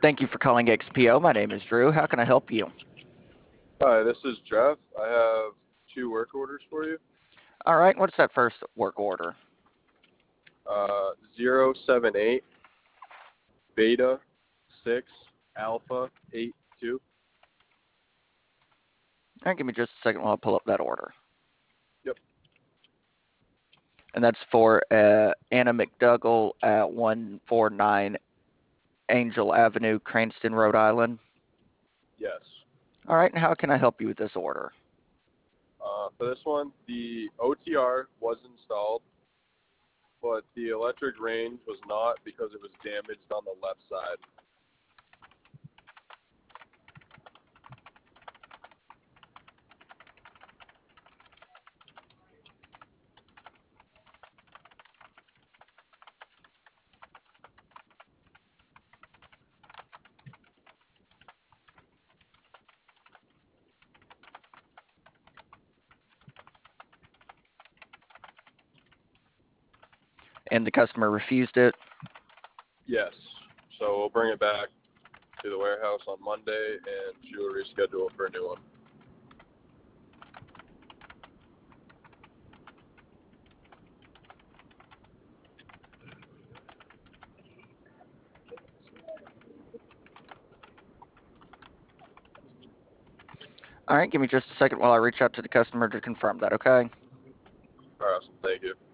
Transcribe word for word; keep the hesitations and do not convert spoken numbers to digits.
Thank you for calling X P O. My name is Drew. How can I help you? Hi, this is Jeff. I have two work orders for you. All right, what's that first work order? Uh, zero seven eight Beta six Alpha eight two. All right, give me just a second while I pull up that order. Yep. And that's for uh, Anna McDougall at one forty-nine Angel Avenue, Cranston, Rhode Island. Yes. All right, and how can I help you with this order? Uh, for this one, the O T R was installed, but the electric range was not because it was damaged on the left side. And the customer refused it. Yes. So we'll bring it back to the warehouse on Monday, and she will reschedule for a new one. All right, give me just a second while I reach out to the customer to confirm that, okay? All right. Awesome. Thank you.